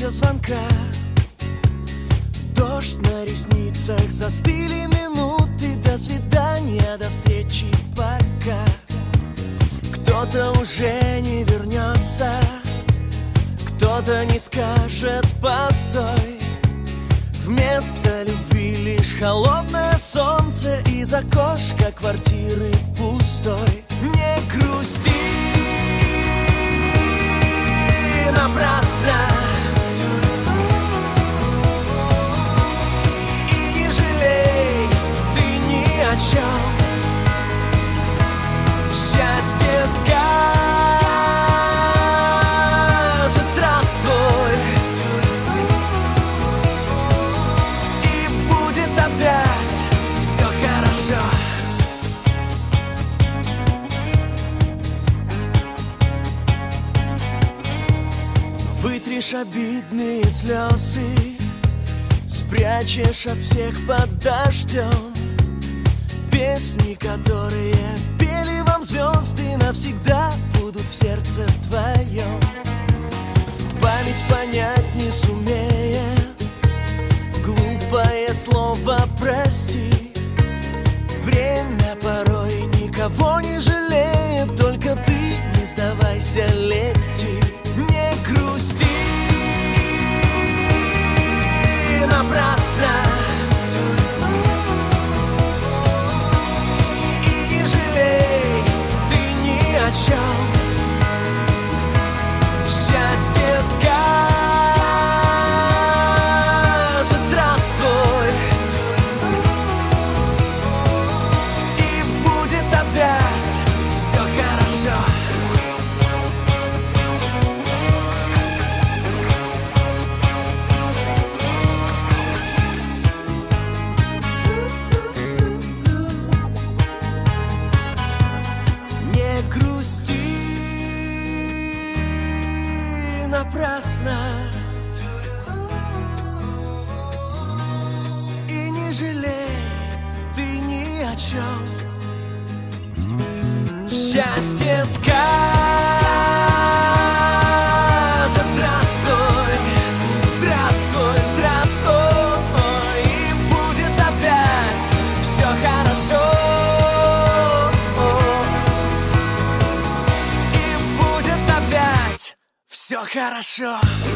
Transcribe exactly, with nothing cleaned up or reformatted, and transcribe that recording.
дождя звонка. Дождь на ресницах, застыли минуты. До свидания, до встречи, пока. Кто-то уже не вернется, кто-то не скажет постой. Вместо любви лишь холодное солнце из окошка квартиры пустой. Не грусти напрасно и не жалей ты ни о чем. Счастье скажет здравствуй, и будет опять все хорошо. Вытришь обидные слезы, спрячешь от всех под дождем. Песни, которые пели вам звезды, навсегда будут в сердце твоем. Память понять не сумеет глупое слово «прости». Время порой никого не жалеет, только ты не сдавайся, лети. Не грусти напрасно и не жалей ты ни о чем. Счастье скажет здравствуй, и будет опять все хорошо. Напрасно и не жалей ты ни о чем. Счастье скажет здравствуй, здравствуй, здравствуй, и будет опять все хорошо. И будет опять все хорошо.